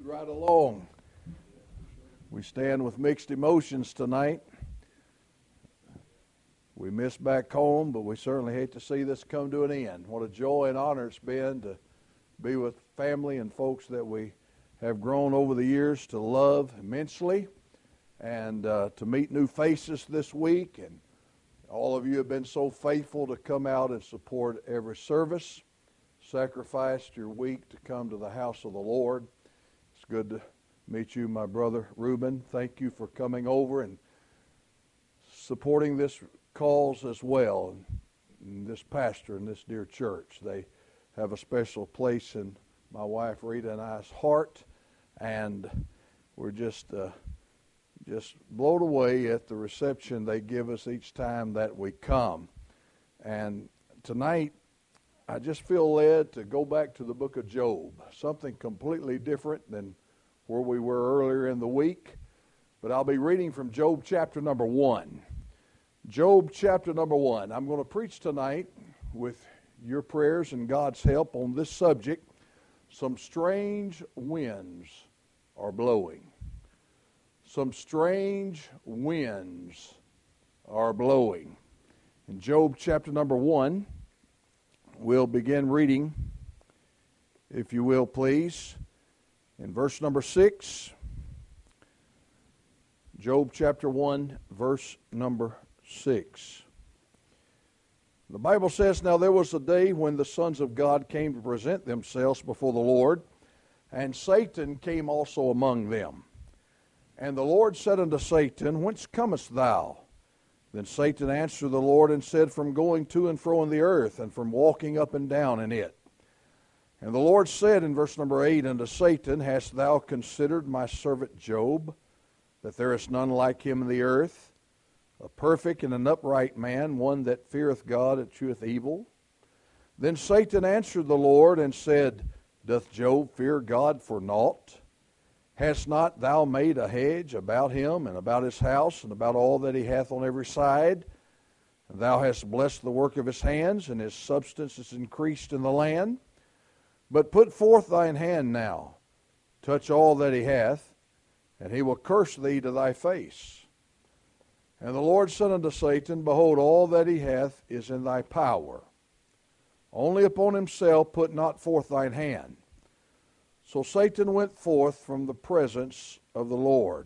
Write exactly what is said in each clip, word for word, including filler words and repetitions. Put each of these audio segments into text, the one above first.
Move right along. We stand with mixed emotions tonight. We miss back home, but we certainly hate to see this come to an end. What a joy and honor it's been to be with family and folks that we have grown over the years to love immensely, and uh, to meet new faces this week. And all of you have been so faithful to come out and support every service, sacrificed your week to come to the house of the Lord. It's good to meet you, my brother Reuben. Thank you for coming over and supporting this cause as well. And this pastor and this dear church, they have a special place in my wife Rita and I's heart, and we're just uh, just blown away at the reception they give us each time that we come. And tonight, I just feel led to go back to the book of Job, something completely different than where we were earlier in the week. But I'll be reading from Job chapter number one. Job chapter number one. I'm going to preach tonight with your prayers and God's help on this subject. Some strange winds are blowing. Some strange winds are blowing. In Job chapter number one, we'll begin reading, if you will, please, in verse number six. Job chapter one, verse number six. The Bible says, "Now there was a day when the sons of God came to present themselves before the Lord, and Satan came also among them. And the Lord said unto Satan, Whence comest thou? Then Satan answered the Lord and said, From going to and fro in the earth, and from walking up and down in it. And the Lord said in verse number eight unto Satan, Hast thou considered my servant Job, that there is none like him in the earth, a perfect and an upright man, one that feareth God and cheweth evil? Then Satan answered the Lord and said, Doth Job fear God for naught? Hast not thou made a hedge about him and about his house and about all that he hath on every side? And thou hast blessed the work of his hands, and his substance is increased in the land. But put forth thine hand now, touch all that he hath, and he will curse thee to thy face. And the Lord said unto Satan, Behold, all that he hath is in thy power. Only upon himself put not forth thine hand. So Satan went forth from the presence of the Lord."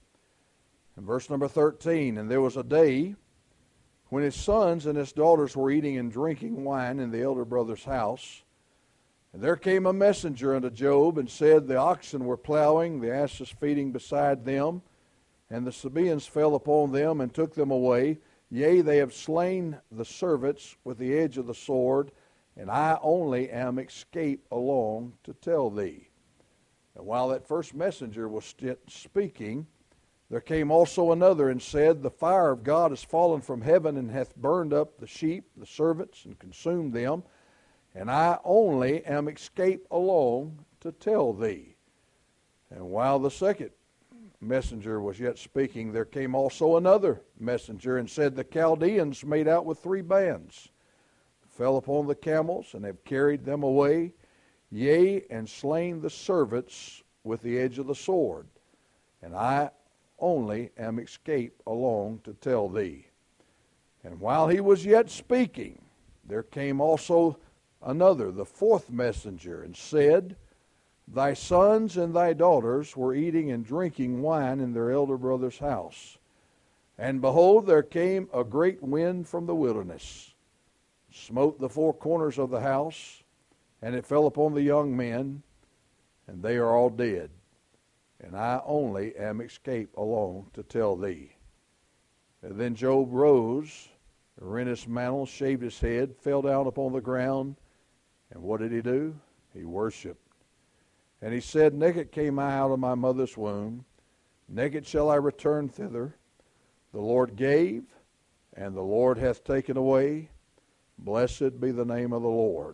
In verse number thirteen, "And there was a day when his sons and his daughters were eating and drinking wine in the elder brother's house. And there came a messenger unto Job, and said, The oxen were plowing, the asses feeding beside them, and the Sabaeans fell upon them and took them away. Yea, they have slain the servants with the edge of the sword, and I only am escaped along to tell thee." And while that first messenger was st- speaking, there came also another and said, The fire of God is fallen from heaven, and hath burned up the sheep, the servants, and consumed them. And I only am escaped along to tell thee. And while the second messenger was yet speaking, there came also another messenger and said, The Chaldeans made out with three bands, fell upon the camels, and have carried them away, yea, and slain the servants with the edge of the sword. And I only am escaped along to tell thee. And while he was yet speaking, there came also another, the fourth messenger, and said, Thy sons and thy daughters were eating and drinking wine in their elder brother's house. And behold, there came a great wind from the wilderness, smote the four corners of the house, and it fell upon the young men, and they are all dead. And I only am escaped along to tell thee. And then Job rose, rent his mantle, shaved his head, fell down upon the ground, and what did he do? He worshipped. And he said, Naked came I out of my mother's womb, naked shall I return thither. The Lord gave, and the Lord hath taken away. Blessed be the name of the Lord.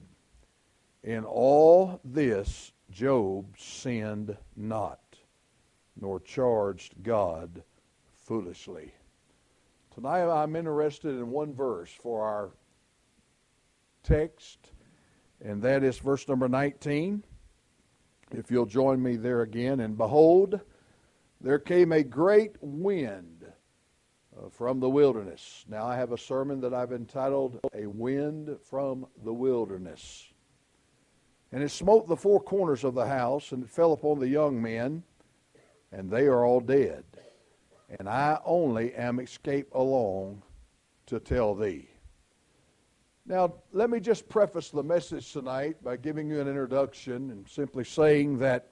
In all this Job sinned not, nor charged God foolishly. Tonight I'm interested in one verse for our text, and that is verse number nineteen. if you'll join me there again. And behold, there came a great wind uh, from the wilderness. Now I have a sermon that I've entitled, A Wind from the Wilderness. And it smote the four corners of the house, and it fell upon the young men, and they are all dead. And I only am escaped along to tell thee. Now, let me just preface the message tonight by giving you an introduction and simply saying that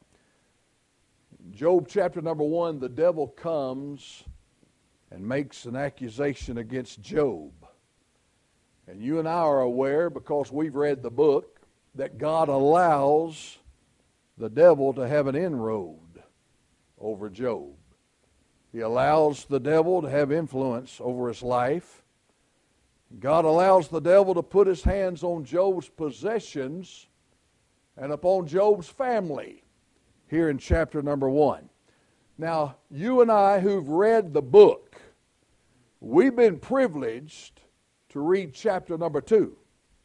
Job chapter number one, the devil comes and makes an accusation against Job. And you and I are aware, because we've read the book, that God allows the devil to have an inroad over Job. He allows the devil to have influence over his life. God allows the devil to put his hands on Job's possessions and upon Job's family here in chapter number one. Now, you and I who've read the book, we've been privileged to read chapter number two.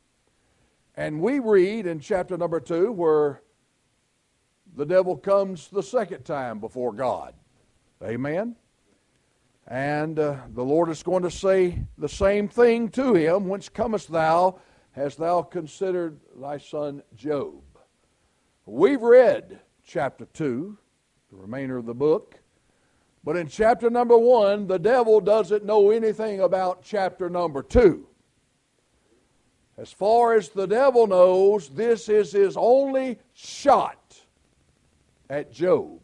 And we read in chapter number two where the devil comes the second time before God. Amen? And uh, the Lord is going to say the same thing to him. Whence comest thou? Hast thou considered thy son Job? We've read chapter two, the remainder of the book. But in chapter number one, the devil doesn't know anything about chapter number two. As far as the devil knows, this is his only shot at Job.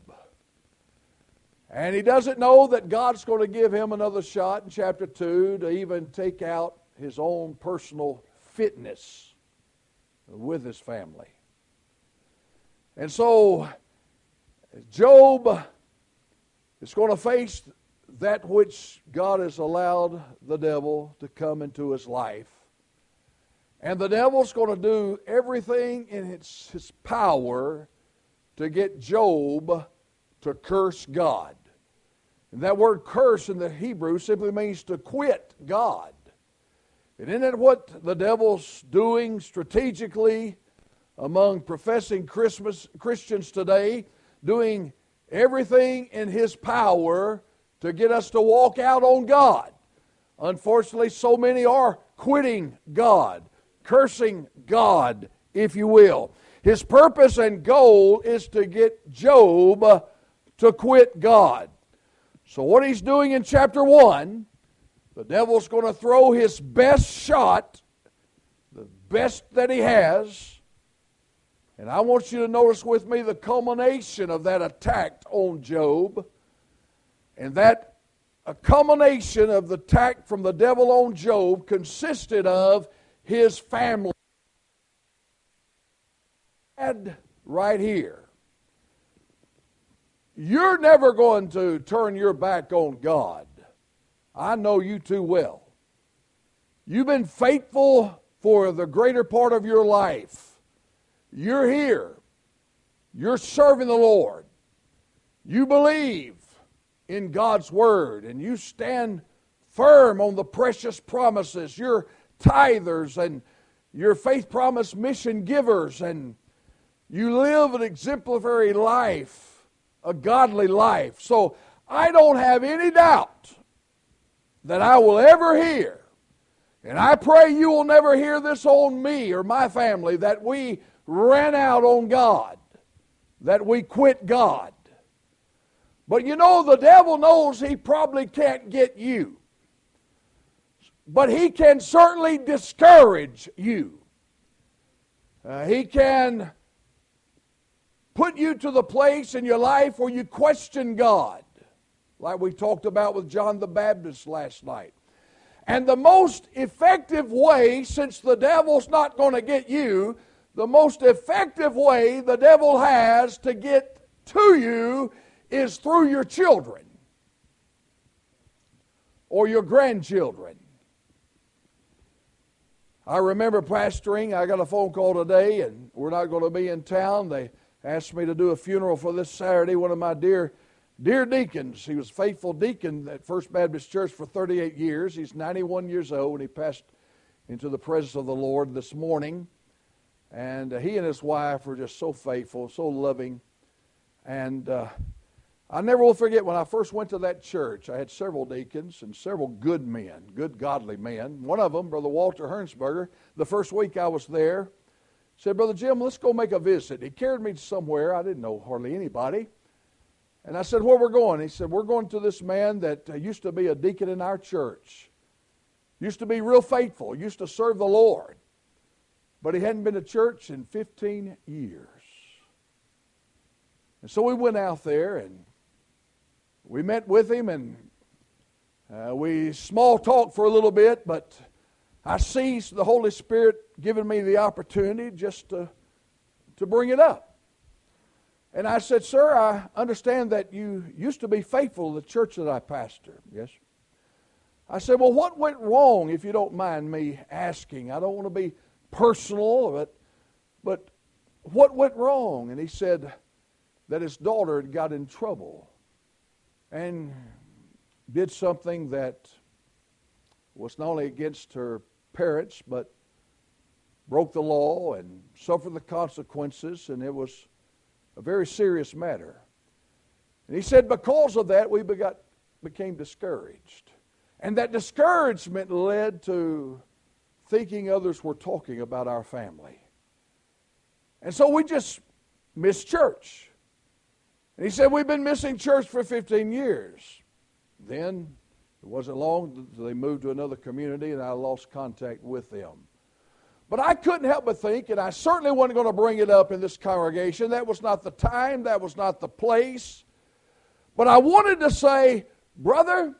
And he doesn't know that God's going to give him another shot in chapter two to even take out his own personal fitness with his family. And so Job is going to face that which God has allowed the devil to come into his life. And the devil's going to do everything in his, his power to get Job to curse God. And that word curse in the Hebrew simply means to quit God. And isn't that what the devil's doing strategically among professing Christmas, Christians today? Doing everything in his power to get us to walk out on God. Unfortunately, so many are quitting God, cursing God, if you will. His purpose and goal is to get Job to quit God. So what he's doing in chapter one, the devil's going to throw his best shot, the best that he has. And I want you to notice with me the culmination of that attack on Job. And that a culmination of the attack from the devil on Job consisted of his family. Right here. You're never going to turn your back on God. I know you too well. You've been faithful for the greater part of your life. You're here. You're serving the Lord. You believe in God's Word, and you stand firm on the precious promises. You're tithers, and you're faith promise mission givers, and you live an exemplary life. A godly life. So I don't have any doubt that I will ever hear, and I pray you will never hear this on me or my family, that we ran out on God, that we quit God. But you know, the devil knows he probably can't get you, but he can certainly discourage you. Uh, he can put you to the place in your life where you question God, like we talked about with John the Baptist last night. And the most effective way, since the devil's not going to get you, the most effective way the devil has to get to you is through your children or your grandchildren. I remember pastoring. I got a phone call today, and we're not going to be in town. They asked me to do a funeral for this Saturday. One of my dear, dear deacons. He was a faithful deacon at First Baptist Church for thirty-eight years. He's ninety-one years old, and he passed into the presence of the Lord this morning. And uh, he and his wife were just so faithful, so loving. And uh, I never will forget when I first went to that church, I had several deacons and several good men, good godly men. One of them, Brother Walter Hernsberger, the first week I was there, said, Brother Jim, let's go make a visit. He carried me somewhere. I didn't know hardly anybody. And I said, where we're going? He said, we're going to this man that uh, used to be a deacon in our church. Used to be real faithful. Used to serve the Lord. But he hadn't been to church in fifteen years. And so we went out there and we met with him and uh, we small talked for a little bit, but I seized the Holy Spirit giving me the opportunity just to, to bring it up. And I said, sir, I understand that you used to be faithful to the church that I pastor. Yes. I said, well, what went wrong, if you don't mind me asking? I don't want to be personal, but, but what went wrong? And he said that his daughter had got in trouble and did something that was not only against her parents, but broke the law and suffered the consequences, and it was a very serious matter. And he said because of that, we begot, became discouraged. And that discouragement led to thinking others were talking about our family. And so we just missed church. And he said, we've been missing church for fifteen years. Then it wasn't long until they moved to another community and I lost contact with them. But I couldn't help but think, and I certainly wasn't going to bring it up in this congregation. That was not the time. That was not the place. But I wanted to say, brother,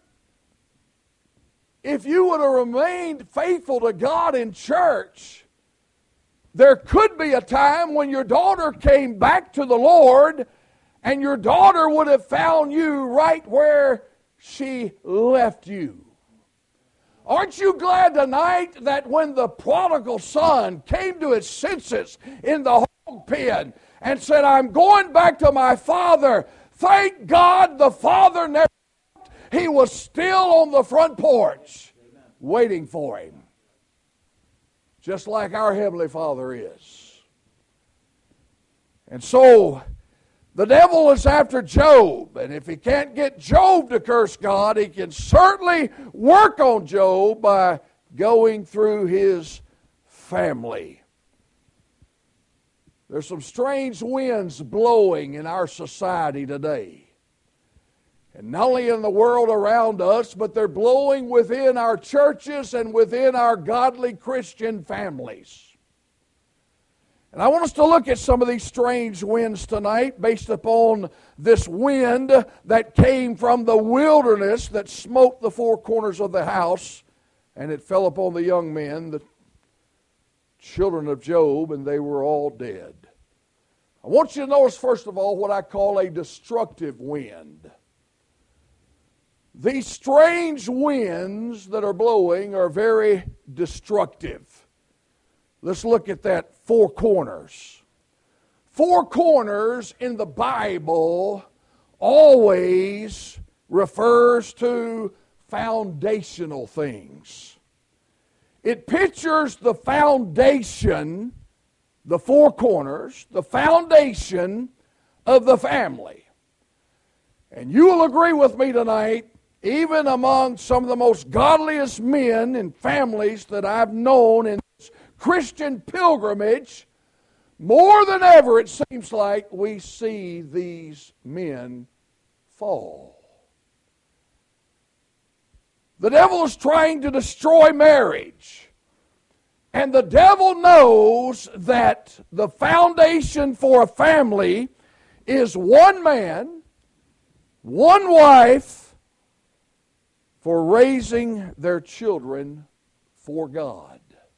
if you would have remained faithful to God in church, there could be a time when your daughter came back to the Lord and your daughter would have found you right where she left you. Aren't you glad tonight that when the prodigal son came to his senses in the hog pen and said, I'm going back to my father, thank God the father never left. He was still on the front porch waiting for him. Just like our Heavenly Father is. And so the devil is after Job, and if he can't get Job to curse God, he can certainly work on Job by going through his family. There's some strange winds blowing in our society today. And not only in the world around us, but they're blowing within our churches and within our godly Christian families. And I want us to look at some of these strange winds tonight based upon this wind that came from the wilderness that smote the four corners of the house, and it fell upon the young men, the children of Job, and they were all dead. I want you to notice, first of all, what I call a destructive wind. These strange winds that are blowing are very destructive. Let's look at that four corners. Four corners in the Bible always refers to foundational things. It pictures the foundation, the four corners, the foundation of the family. And you will agree with me tonight, even among some of the most godliest men and families that I've known in this Christian pilgrimage, more than ever it seems like we see these men fall. The devil is trying to destroy marriage. And the devil knows that the foundation for a family is one man, one wife, for raising their children for God.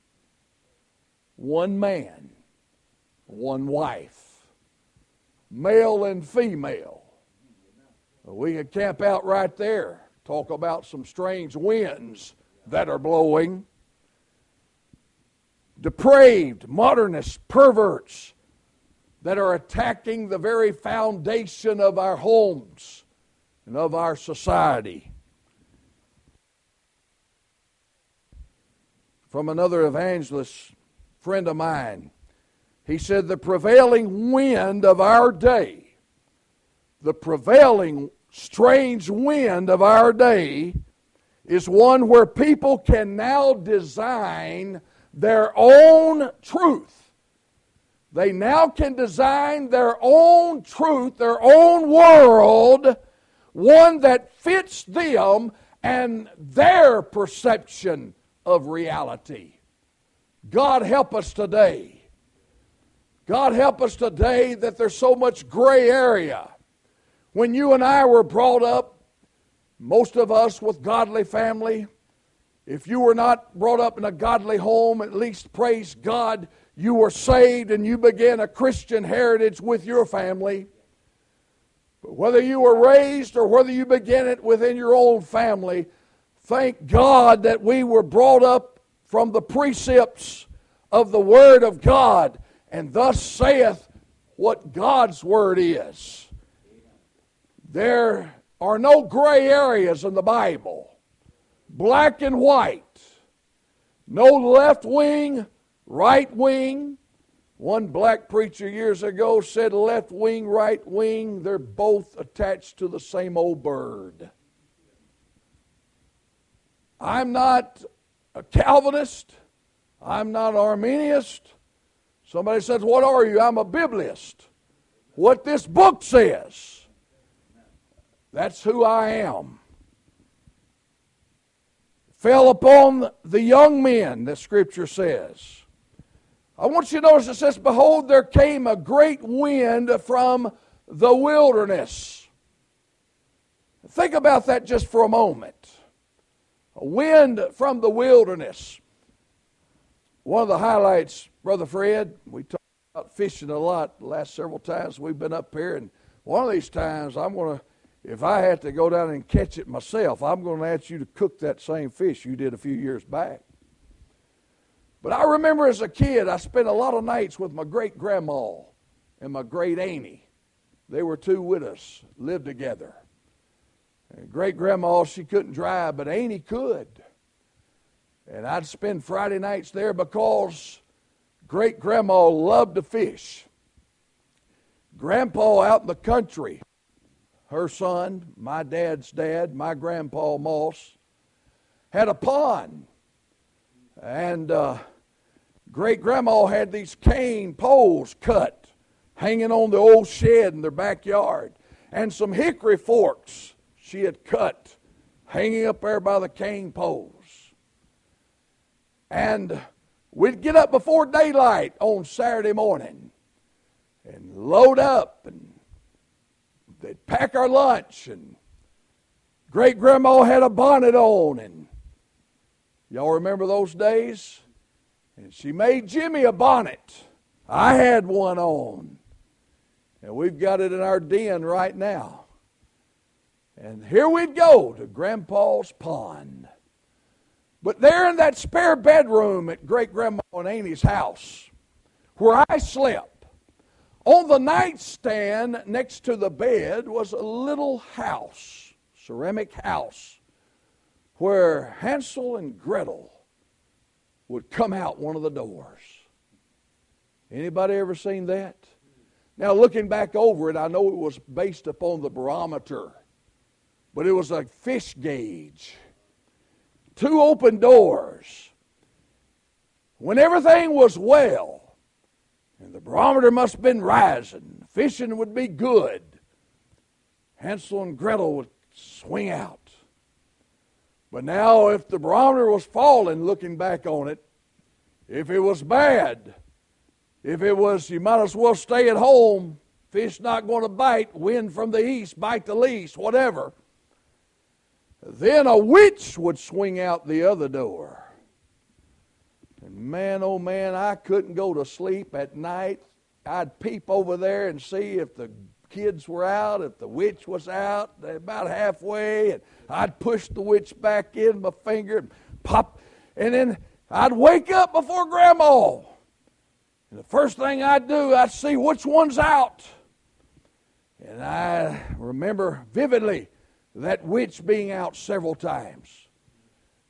One man, one wife, male and female. We could camp out right there, talk about some strange winds that are blowing. Depraved, modernist, perverts that are attacking the very foundation of our homes and of our society. From another evangelist friend of mine, He said, the prevailing wind of our day, the prevailing strange wind of our day is one where people can now design their own truth. They now can design their own truth, their own world, one that fits them and their perception of reality. God help us today. God help us today that there's so much gray area. When you and I were brought up, most of us with godly family, if you were not brought up in a godly home, at least praise God, you were saved and you began a Christian heritage with your family. But whether you were raised or whether you began it within your own family, thank God that we were brought up from the precepts of the Word of God. And thus saith what God's Word is. There are no gray areas in the Bible. Black and white. No left wing, right wing. One black preacher years ago said left wing, right wing, they're both attached to the same old bird. I'm not a Calvinist. I'm not an Arminianist. Somebody says, what are you? I'm a Biblist. What this book says, that's who I am. Fell upon the young men, the Scripture says. I want you to notice it says, behold, there came a great wind from the wilderness. Think about that just for a moment. A wind from the wilderness. One of the highlights, Brother Fred, we talked about fishing a lot the last several times we've been up here, and one of these times I'm going to, if I had to go down and catch it myself, I'm going to ask you to cook that same fish you did a few years back. But I remember as a kid, I spent a lot of nights with my great-grandma and my great-auntie. They were two with us, lived together. And great-grandma, she couldn't drive, but auntie could. And I'd spend Friday nights there because great-grandma loved to fish. Grandpa out in the country, her son, my dad's dad, my grandpa Moss, had a pond. And uh, great-grandma had these cane poles cut, hanging on the old shed in their backyard. And some hickory forks she had cut, hanging up there by the cane poles. And we'd get up before daylight on Saturday morning and load up, and they'd pack our lunch, and great-grandma had a bonnet on, and y'all remember those days? And she made Jimmy a bonnet. I had one on, and we've got it in our den right now. And here we'd go to Grandpa's pond. But there in that spare bedroom at great-grandma and Auntie's house, where I slept, on the nightstand next to the bed was a little house, ceramic house, where Hansel and Gretel would come out one of the doors. Anybody ever seen that? Now, looking back over it, I know it was based upon the barometer, but it was a fish gauge. Two open doors. When everything was well, and the barometer must have been rising, fishing would be good, Hansel and Gretel would swing out. But now if the barometer was falling, looking back on it, if it was bad, if it was, you might as well stay at home, fish not going to bite, wind from the east, bite the least, whatever, then a witch would swing out the other door. And man, oh man, I couldn't go to sleep at night. I'd peep over there and see if the kids were out, if the witch was out, about halfway, and I'd push the witch back in my finger and pop, and then I'd wake up before Grandma. And the first thing I'd do, I'd see which one's out. And I remember vividly that witch being out several times.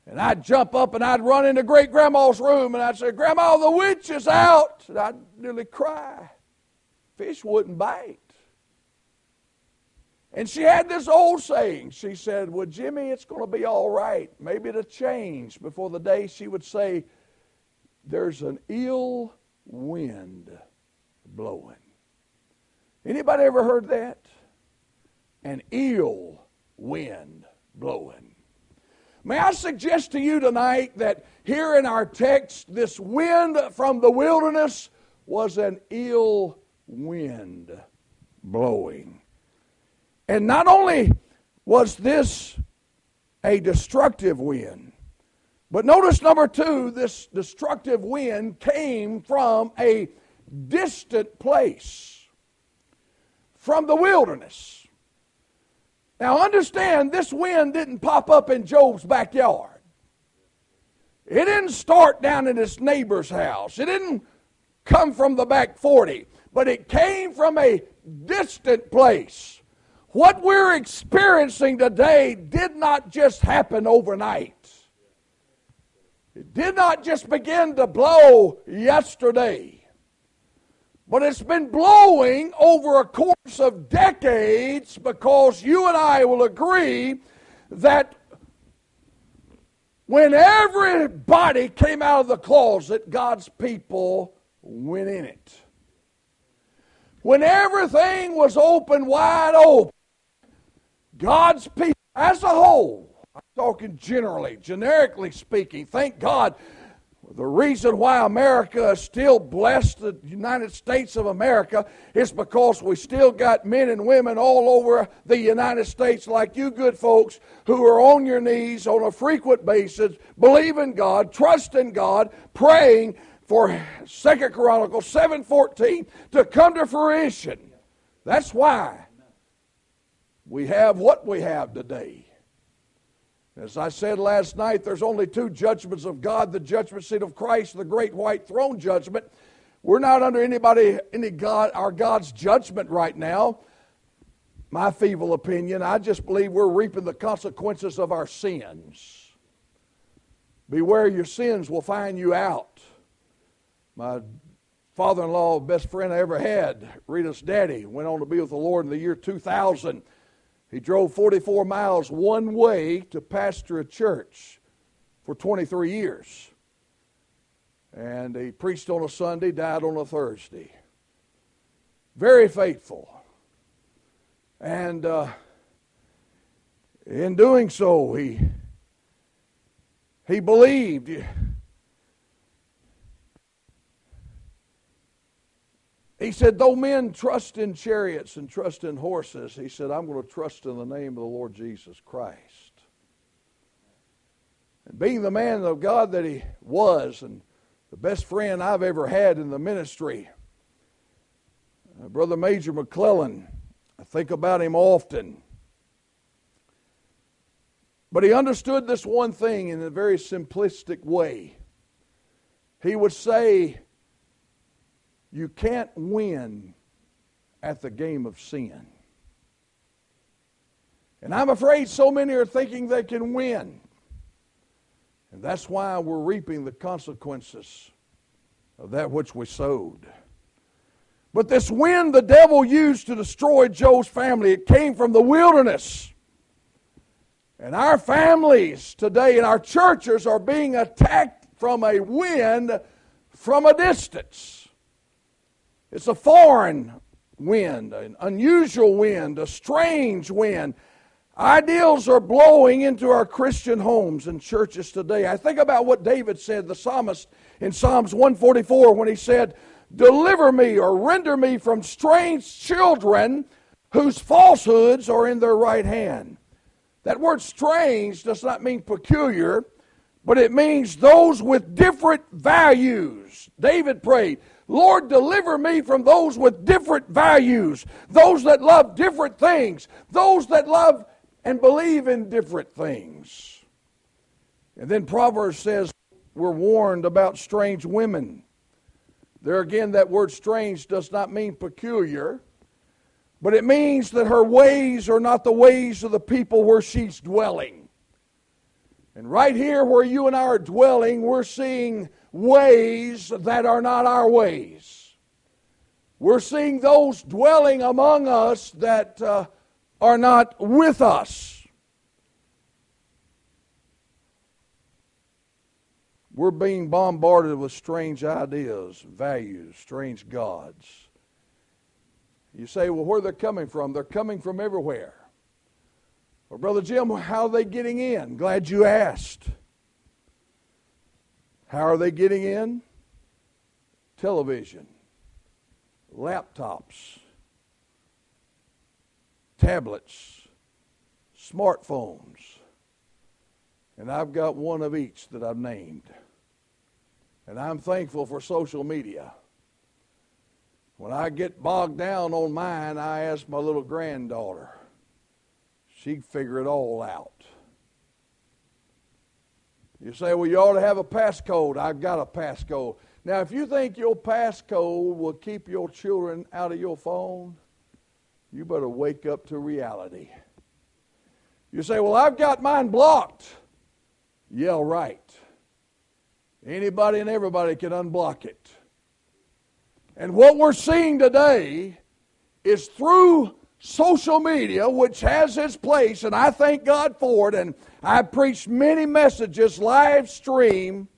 And I'd jump up and I'd run into great-grandma's room and I'd say, Grandma, the witch is out. And I'd nearly cry. Fish wouldn't bite. And she had this old saying. She said, well, Jimmy, it's going to be all right. Maybe it'll change before the day she would say, there's an ill wind blowing. Anybody ever heard that? An ill wind blowing. May I suggest to you tonight that here in our text, this wind from the wilderness was an ill wind blowing. And not only was this a destructive wind, but notice number two, this destructive wind came from a distant place, from the wilderness. Now understand, this wind didn't pop up in Job's backyard. It didn't start down in his neighbor's house. It didn't come from the back forty, but it came from a distant place. What we're experiencing today did not just happen overnight. It did not just begin to blow yesterday. But it's been blowing over a course of decades, because you and I will agree that when everybody came out of the closet, God's people went in it. When everything was open, wide open, God's people as a whole, I'm talking generally, generically speaking, thank God. The reason why America is still blessed, the United States of America, is because we still got men and women all over the United States like you good folks who are on your knees on a frequent basis, believing God, trusting God, praying for Second Chronicles seven fourteen to come to fruition. That's why we have what we have today. As I said last night, there's only two judgments of God, the judgment seat of Christ, the great white throne judgment. We're not under anybody, any God, our God's judgment right now. My feeble opinion, I just believe we're reaping the consequences of our sins. Beware, your sins will find you out. My father-in-law, best friend I ever had, Rita's daddy, went on to be with the Lord in the year two thousand. He drove forty-four miles one way to pastor a church for twenty-three years. And he preached on a Sunday, died on a Thursday. Very faithful. And uh, in doing so, he, he believed. He said, though men trust in chariots and trust in horses, he said, I'm going to trust in the name of the Lord Jesus Christ. And being the man of God that he was, and the best friend I've ever had in the ministry, uh, Brother Major McClellan, I think about him often. But he understood this one thing in a very simplistic way. He would say, you can't win at the game of sin. And I'm afraid so many are thinking they can win. And that's why we're reaping the consequences of that which we sowed. But this wind the devil used to destroy Job's family, it came from the wilderness. And our families today and our churches are being attacked from a wind from a distance. It's a foreign wind, an unusual wind, a strange wind. Ideals are blowing into our Christian homes and churches today. I think about what David said, the psalmist, in Psalms one forty-four, when he said, deliver me or render me from strange children whose falsehoods are in their right hand. That word strange does not mean peculiar, but it means those with different values. David prayed, Lord, deliver me from those with different values, those that love different things, those that love and believe in different things. And then Proverbs says we're warned about strange women. There again, that word strange does not mean peculiar, but it means that her ways are not the ways of the people where she's dwelling. And right here where you and I are dwelling, we're seeing ways that are not our ways. We're seeing those dwelling among us that uh, are not with us. We're being bombarded with strange ideas, values, strange gods. You say, well, where are they coming from? They're coming from everywhere. Well, Brother Jim, how are they getting in? Glad you asked. How are they getting in? Television, laptops, tablets, smartphones. And I've got one of each that I've named. And I'm thankful for social media. When I get bogged down on mine, I ask my little granddaughter. She'd figure it all out. You say, well, you ought to have a passcode. I've got a passcode. Now, if you think your passcode will keep your children out of your phone, you better wake up to reality. You say, well, I've got mine blocked. Yeah, right. Anybody and everybody can unblock it. And what we're seeing today is through social media, which has its place, and I thank God for it, and I've preached many messages live stream,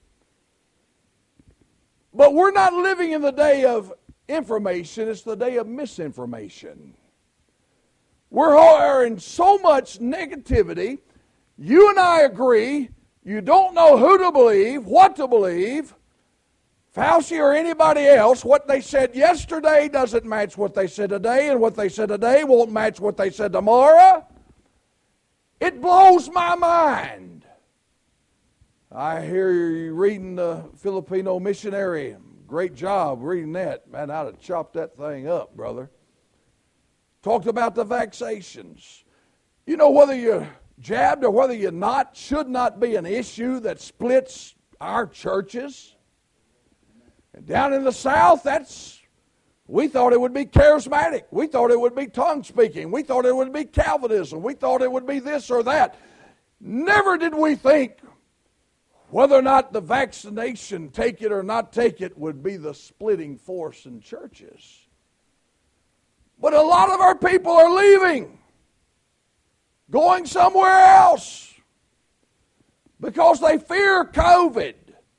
but we're not living in the day of information, it's the day of misinformation. We're in so much negativity. You and I agree, you don't know who to believe, what to believe. Fauci or anybody else, what they said yesterday doesn't match what they said today, and what they said today won't match what they said tomorrow. It blows my mind. I hear you reading the Filipino missionary. Great job reading that. Man, I'd have chopped that thing up, brother. Talked about the vaccinations. You know, whether you're jabbed or whether you're not should not be an issue that splits our churches. And down in the South, that's, we thought it would be charismatic. We thought it would be tongue speaking. We thought it would be Calvinism. We thought it would be this or that. Never did we think whether or not the vaccination, take it or not take it, would be the splitting force in churches. But a lot of our people are leaving, going somewhere else, because they fear COVID.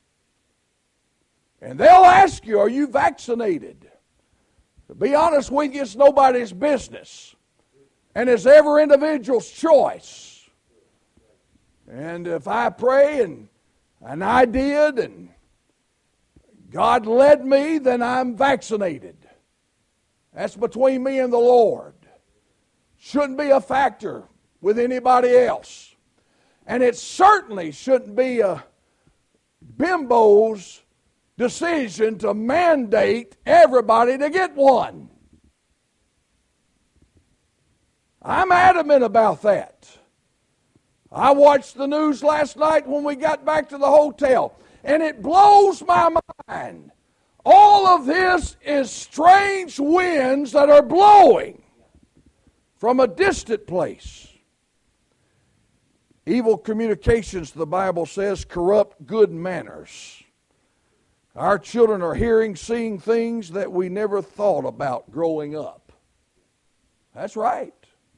And they'll ask you, are you vaccinated? To be honest with you, it's nobody's business. And it's every individual's choice. And if I pray and, and I did and God led me, then I'm vaccinated. That's between me and the Lord. Shouldn't be a factor with anybody else. And it certainly shouldn't be a bimbo's decision to mandate everybody to get one. I'm adamant about that. I watched the news last night when we got back to the hotel, and it blows my mind. All of this is strange winds that are blowing from a distant place. Evil communications, the Bible says, corrupt good manners. Our children are hearing, seeing things that we never thought about growing up. That's right.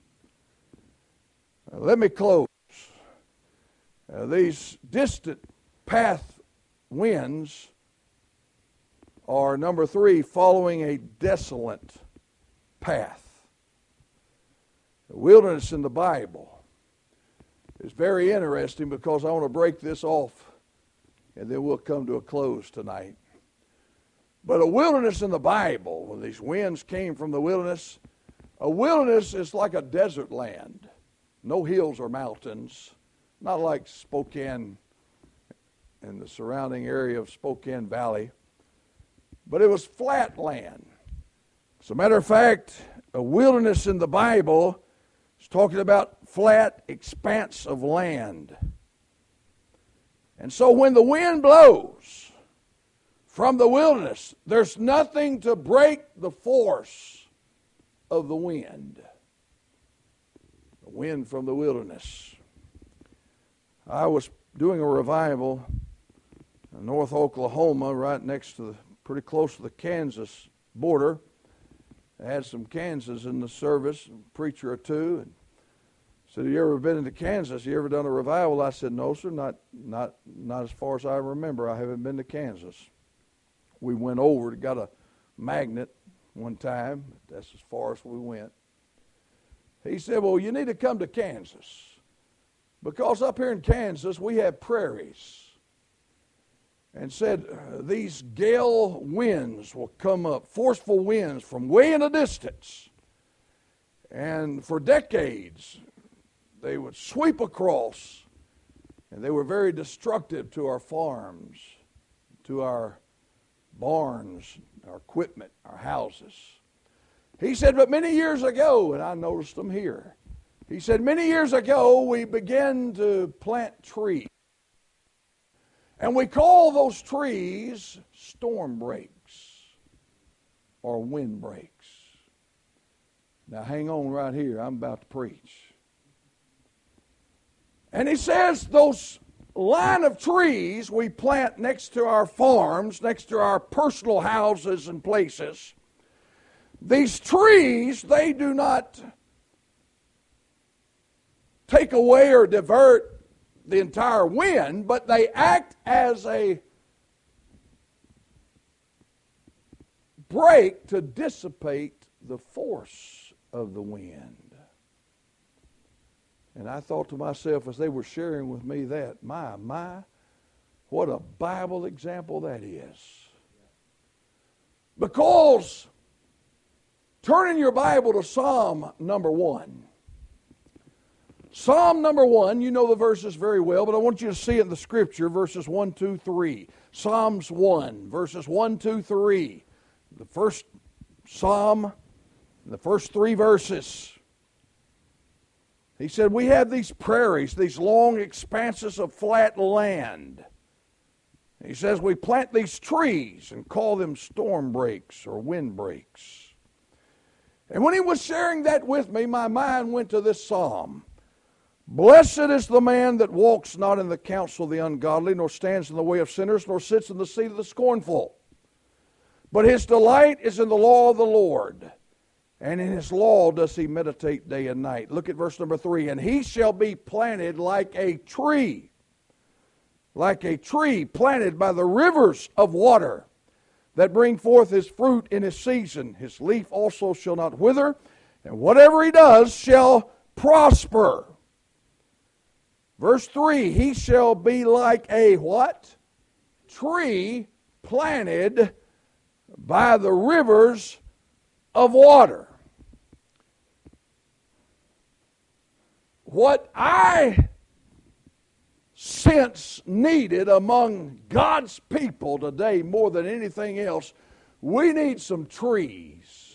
Now, let me close. Uh, these distant path winds are, number three, following a desolate path. The wilderness in the Bible is very interesting because I want to break this off and then we'll come to a close tonight. But a wilderness in the Bible, when these winds came from the wilderness, a wilderness is like a desert land. No hills or mountains. Not like Spokane and the surrounding area of Spokane Valley. But it was flat land. As a matter of fact, a wilderness in the Bible is talking about flat expanse of land. And so when the wind blows from the wilderness, there's nothing to break the force of the wind. The wind from the wilderness. I was doing a revival in North Oklahoma, right next to the, pretty close to the Kansas border. I had some Kansas in the service, a preacher or two, and said, "Have you ever been into Kansas? You ever done a revival?" I said, "No, sir, not not not as far as I remember. I haven't been to Kansas." We went over, got a magnet one time. That's as far as we went. He said, "Well, you need to come to Kansas, because up here in Kansas we have prairies." And said, "These gale winds will come up, forceful winds from way in the distance. And for decades, they would sweep across, and they were very destructive to our farms, to our barns, our equipment, our houses." He said, "But many years ago," and I noticed them here, he said, "many years ago we began to plant trees. And we call those trees storm breaks or wind breaks." Now hang on right here. I'm about to preach. And he says those line of trees we plant next to our farms, next to our personal houses and places, these trees, they do not take away or divert the entire wind, but they act as a break to dissipate the force of the wind. And I thought to myself as they were sharing with me that, my, my, what a Bible example that is. Because, turn in your Bible to Psalm number one. Psalm number one, you know the verses very well, but I want you to see it in the Scripture, verses one, two, three. Psalms one, verses one, two, three. The first Psalm, the first three verses. He said, we have these prairies, these long expanses of flat land. He says we plant these trees and call them storm breaks or wind breaks. And when he was sharing that with me, my mind went to this psalm. Blessed is the man that walks not in the counsel of the ungodly, nor stands in the way of sinners, nor sits in the seat of the scornful. But his delight is in the law of the Lord, and in his law does he meditate day and night. Look at verse number three. And he shall be planted like a tree, like a tree planted by the rivers of water, that bring forth his fruit in his season. His leaf also shall not wither, and whatever he does shall prosper. Verse three, he shall be like a what? Tree planted by the rivers of water. What I sense needed among God's people today more than anything else, we need some trees.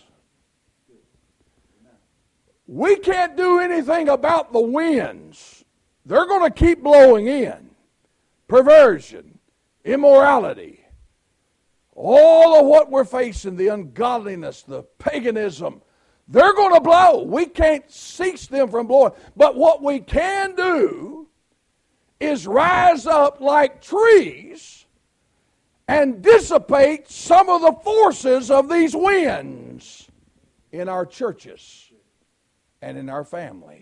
We can't do anything about the winds. They're going to keep blowing in. Perversion, immorality, all of what we're facing, the ungodliness, the paganism, they're going to blow. We can't cease them from blowing. But what we can do is rise up like trees and dissipate some of the forces of these winds in our churches and in our families.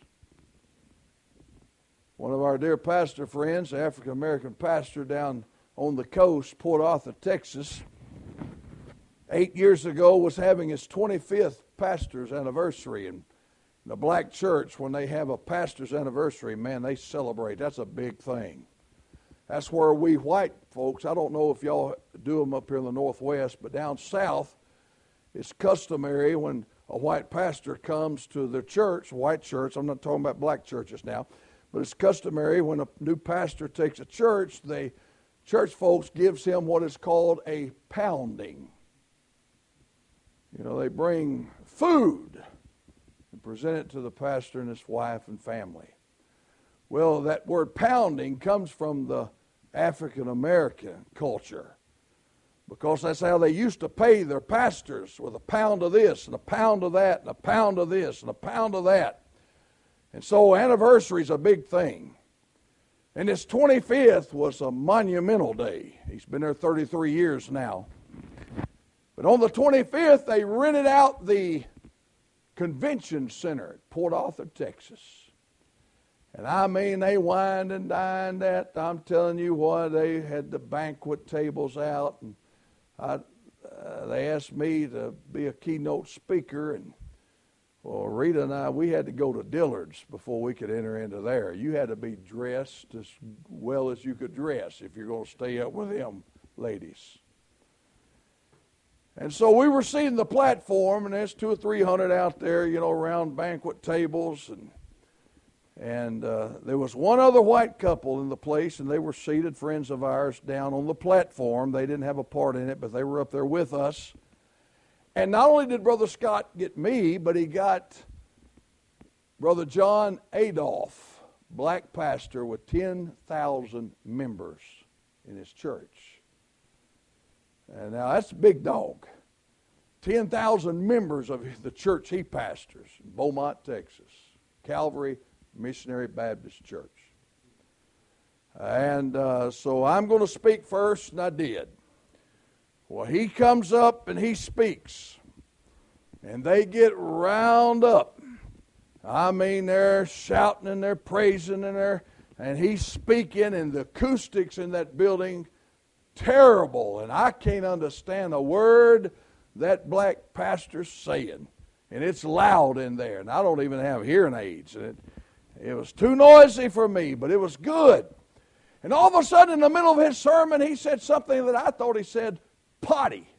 One of our dear pastor friends, African-American pastor down on the coast, Port Arthur, Texas, eight years ago was having his twenty-fifth pastor's anniversary. And the black church, when they have a pastor's anniversary, man, they celebrate. That's a big thing. That's where we white folks, I don't know if y'all do them up here in the Northwest, but down south, it's customary when a white pastor comes to their church, white church, I'm not talking about black churches now, but it's customary when a new pastor takes a church, they church folks gives him what is called a pounding. You know, they bring food and present it to the pastor and his wife and family. Well, that word pounding comes from the African American culture, because that's how they used to pay their pastors, with a pound of this and a pound of that and a pound of this and a pound of that. And so anniversary is a big thing. And his twenty-fifth was a monumental day. He's been there thirty-three years now. But on the twenty-fifth, they rented out the convention center at Port Arthur, Texas. And I mean, they wined and dined that. I'm telling you what, they had the banquet tables out. And I, uh, they asked me to be a keynote speaker. And, well, Rita and I, we had to go to Dillard's before we could enter into there. You had to be dressed as well as you could dress if you're going to stay up with them ladies. And so we were seeing the platform, and there's two or three hundred out there, you know, around banquet tables. And and uh, there was one other white couple in the place, and they were seated, friends of ours, down on the platform. They didn't have a part in it, but they were up there with us. And not only did Brother Scott get me, but he got Brother John Adolph, black pastor with ten thousand members in his church. And now that's a big dog. ten thousand members of the church he pastors in Beaumont, Texas. Calvary Missionary Baptist Church. And uh, so I'm going to speak first, and I did. Well, he comes up and he speaks. And they get round up. I mean, they're shouting and they're praising and they're, and he's speaking, and the acoustics in that building, terrible. And I can't understand a word that black pastor's saying. And it's loud in there. And I don't even have hearing aids. And it, it was too noisy for me, but it was good. And all of a sudden, in the middle of his sermon, he said something that I thought he said, potty.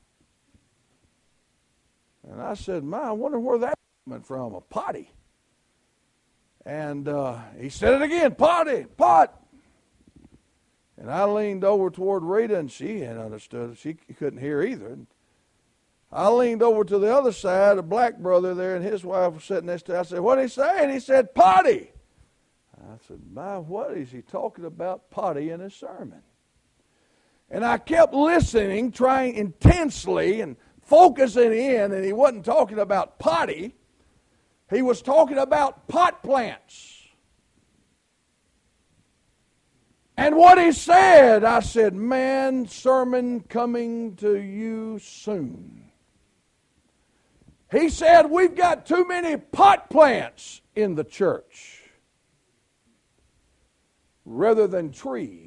And I said, my, I wonder where that's coming from, a potty. And uh, he said it again, potty, pot. And I leaned over toward Rita, and she hadn't understood. She couldn't hear either. And I leaned over to the other side, a black brother there, and his wife was sitting next to me. I said, what did he say? And he said, potty. I said, my, what is he talking about potty in his sermon? And I kept listening, trying intensely and focusing in, and he wasn't talking about potty. He was talking about pot plants. And what he said, I said, man, sermon coming to you soon. He said, we've got too many pot plants in the church rather than trees.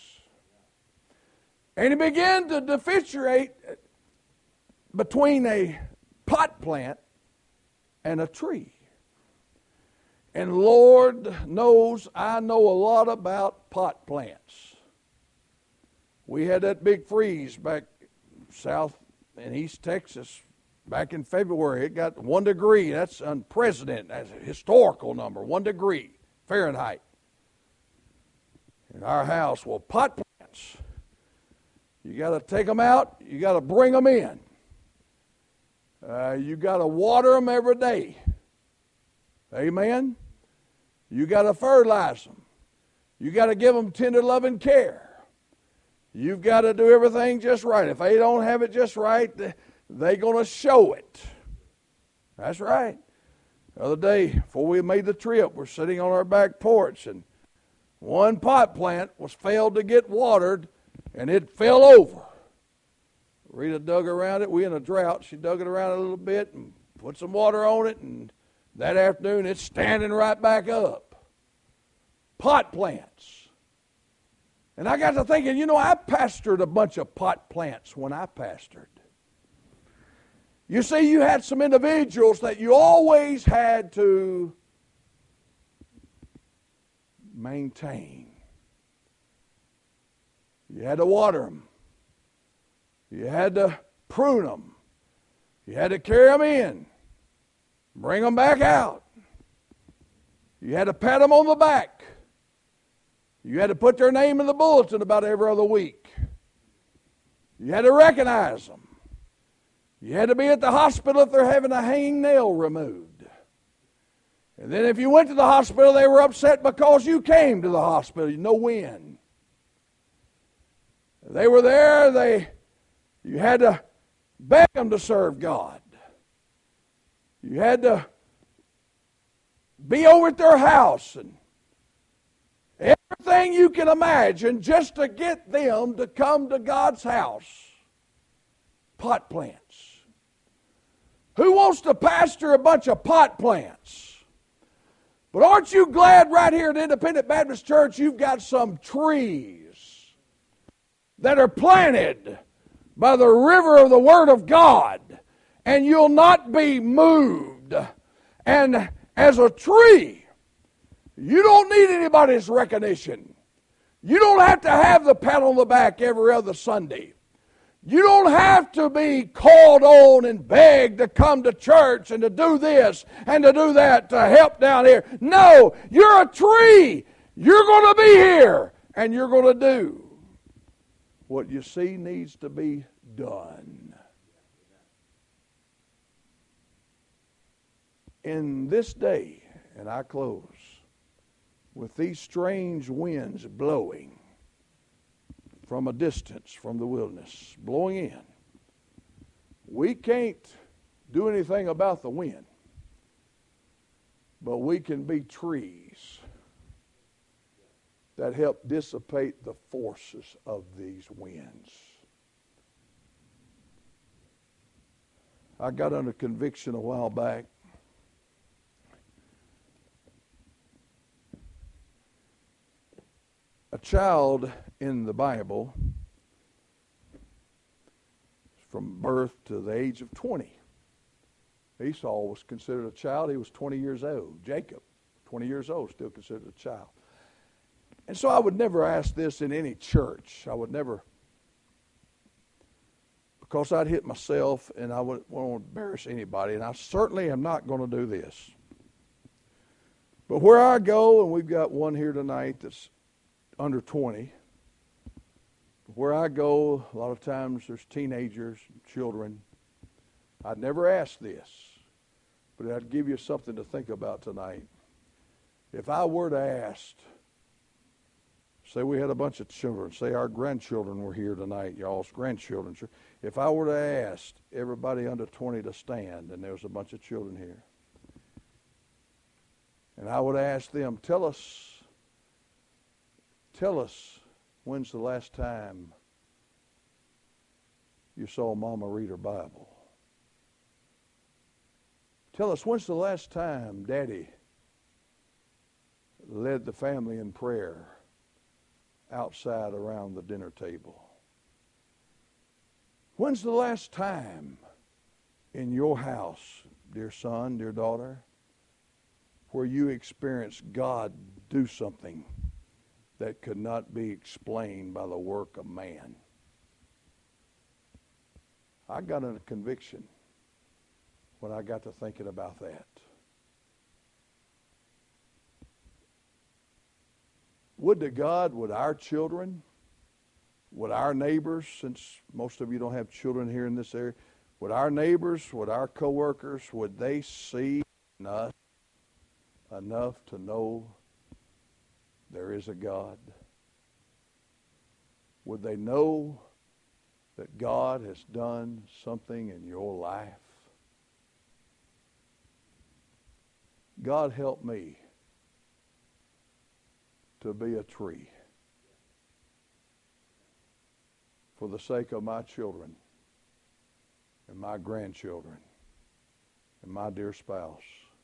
And he began to differentiate between a pot plant and a tree. And Lord knows I know a lot about pot plants. We had that big freeze back south in East Texas back in February. It got one degree. That's unprecedented. That's a historical number, one degree Fahrenheit. In our house, well, pot plants, you got to take them out. You got to bring them in. Uh, you got to water them every day. Amen? You got to fertilize them. You got to give them tender loving care. You've got to do everything just right. If they don't have it just right, they're going to show it. That's right. The other day, before we made the trip, we're sitting on our back porch, and one pot plant was failed to get watered, and it fell over. Rita dug around it. We in a drought. She dug it around a little bit and put some water on it, and that afternoon it's standing right back up. Pot plants. And I got to thinking, you know, I pastored a bunch of pot plants when I pastored. You see, you had some individuals that you always had to maintain. You had to water them. You had to prune them. You had to carry them in. Bring them back out. You had to pat them on the back. You had to put their name in the bulletin about every other week. You had to recognize them. You had to be at the hospital if they're having a hanging nail removed. And then if you went to the hospital, they were upset because you came to the hospital. You know when. They were there, they, you had to beg them to serve God. You had to be over at their house and Everything you can imagine just to get them to come to God's house. Pot plants. Who wants to pastor a bunch of pot plants? But aren't you glad right here at Independent Baptist Church you've got some trees that are planted by the river of the Word of God, and you'll not be moved. And as a tree, you don't need anybody's recognition. You don't have to have the pat on the back every other Sunday. You don't have to be called on and begged to come to church and to do this and to do that to help down here. No, you're a tree. You're going to be here and you're going to do what you see needs to be done. In this day, and I close, with these strange winds blowing from a distance from the wilderness, blowing in, we can't do anything about the wind, but we can be trees that help dissipate the forces of these winds. I got under conviction a while back. A child in the Bible, from birth to the age of twenty. Esau was considered a child. He was twenty years old. Jacob, twenty years old, still considered a child. And so I would never ask this in any church. I would never, because I'd hit myself and I wouldn't want to embarrass anybody, and I certainly am not going to do this. But where I go, and we've got one here tonight that's under twenty, where I go, a lot of times there's teenagers, children. I'd never ask this, but I'd give you something to think about tonight. If I were to ask, say we had a bunch of children, say our grandchildren were here tonight, y'all's grandchildren. If I were to ask everybody under twenty to stand, and there's a bunch of children here, and I would ask them, tell us, tell us when's the last time you saw Mama read her Bible? Tell us when's the last time Daddy led the family in prayer outside around the dinner table? When's the last time in your house, dear son, dear daughter, where you experienced God do something that could not be explained by the work of man? I got a conviction when I got to thinking about that. Would to God, would our children, would our neighbors, since most of you don't have children here in this area, would our neighbors, would our coworkers, would they see in us enough to know there is a God? Would they know that God has done something in your life? God help me to be a tree for the sake of my children and my grandchildren and my dear spouse.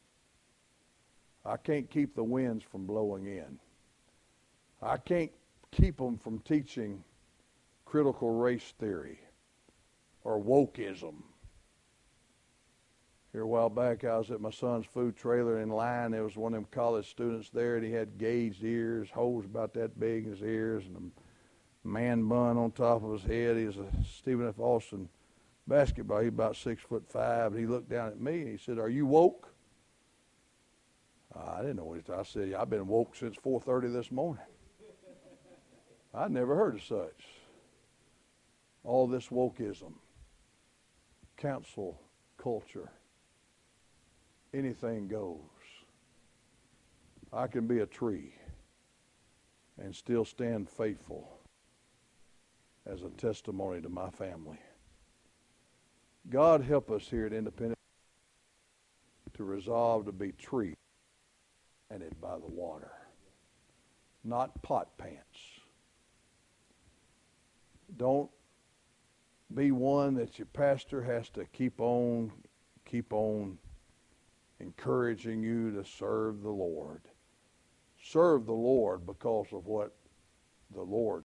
I can't keep the winds from blowing in. I can't keep them from teaching critical race theory or wokeism. Here a while back, I was at my son's food trailer in line. There was one of them college students there, and he had gauged ears, holes about that big in his ears, and a man bun on top of his head. He was a Stephen F. Austin basketball. He's about six foot five. And he looked down at me, and he said, "Are you woke?" Uh, I didn't know what he thought. I said, "Yeah, I've been woke since four thirty this morning." I'd never heard of such. All this wokeism, council culture, anything goes. I can be a tree and still stand faithful as a testimony to my family. God help us here at Independent to resolve to be trees planted by the water. not pot pants. Don't be one that your pastor has to keep on, keep on encouraging you to serve the Lord. Serve the Lord because of what the Lord